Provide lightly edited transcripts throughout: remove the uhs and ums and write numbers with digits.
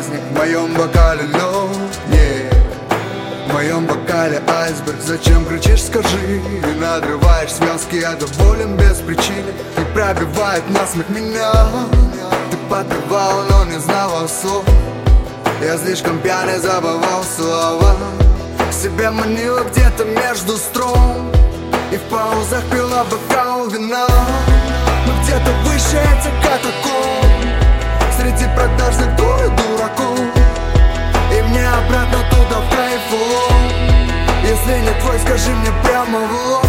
праздник. В моем бокале лед, нет, в моем бокале айсберг. Зачем кричишь, скажи, и надрываешь связки. Я доволен без причины, не пробивает насмех меня. Ты подпевал, но не знала слов. Я слишком пьяный, забывал слова. К себе манила где-то между строк, и в паузах пила бокал вина. Мы где-то выше этих катакомб, среди продажных дур и дураков. И мне обратно туда в кайфу. Если не твой, скажи мне прямо в лоб.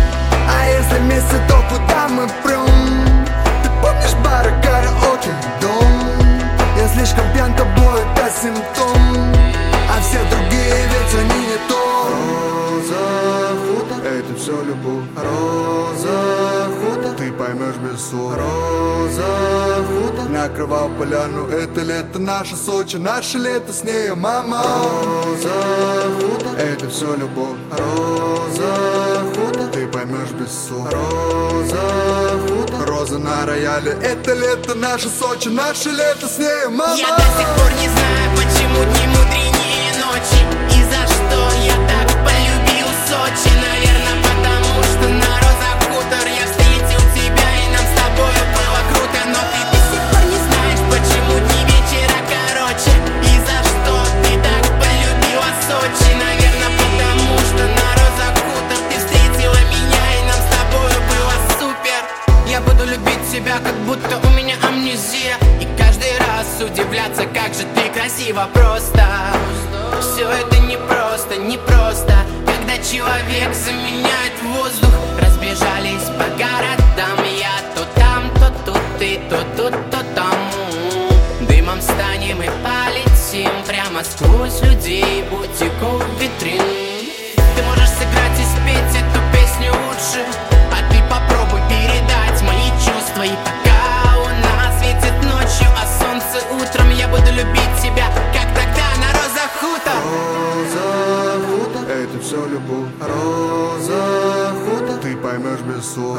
А если вместе, то куда мы прем? Ты помнишь бары, караоке, дом? Я слишком пьян, тобой это симптом. А все другие, ведь они не то. Роза, хутор, это все любовь. Роза, хутор, ты поймешь без слов. Роза, хутор, накрывал поляну. Это лето наше Сочи, наше лето с ней, мама. Роза, хутор, это все любовь. Роза, хутор, ты поймешь без слов. Роза, хутор, роза на рояле. Это лето наше Сочи, наше лето с ней, мама. Я до сих пор не знаю, почему дни мудренее ночи. И за что я так полюбил Сочи. Наверное, потому что на розах хутор я встретил тебя, и нам с тобой было круто. Но ты до сих пор не знаешь, почему дни вечера короче. И за что ты так полюбила Сочи. Наверное, потому что на розах хутор ты встретила меня, и нам с тобой было супер. Я буду любить тебя, как будто у меня амнезия, и каждый раз удивляться, как же ты красива. Просто все это непросто, непросто, когда человек заменяет воздух. Разбежались по городам, я то там, то тут, ты то тут, то там. Дымом станем и полетим прямо сквозь людей, бутиков, витрин. Ты можешь сыграть и спеть эту песню лучше, а ты попробуй передать мои чувства. И пока луна светит ночью, а солнце утром, я буду любить тебя, как тогда на розах хутор. Роза, хутор, это все любовь. Роза, хутор, ты поймешь без слов.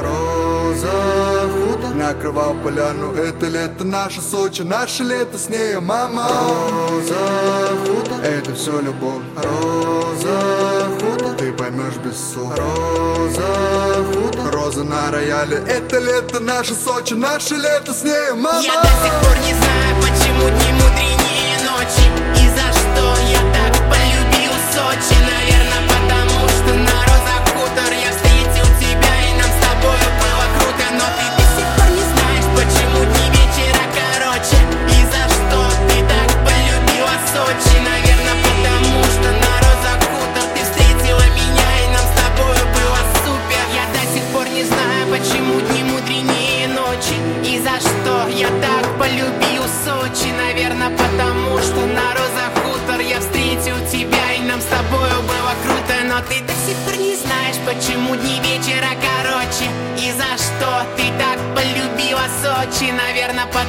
Роза, хутор, накрывал поляну. Это лето наше Сочи, наше лето с ней, мама. Роза, хутор, это все любовь. Роза, хутор, ты поймешь без слов. Роза, хутор, роза на рояле. Это лето наше Сочи, наше лето с ней, мама. Я до сих пор не знаю, почему дни мудренее ночи. И за что я так полюбил Сочи. Наверное, потому что на розах хутор я встретил тебя, и нам с тобой было круто. Но ты до сих пор не знаешь, почему дни вечера короче. И за что ты так полюбила Сочи. Наверное, потому что на розах хутор ты встретила меня, и нам с тобой было супер. Я до сих пор не знаю, почему дни мудренее ночи. И за что я так полюбил Сочи. Наверное, потому что на розах хутор я встретил тебя, и нам с тобою было круто. Но ты до сих пор не знаешь, почему дни вечера короче. И за что ты так полюбила Сочи. Наверное,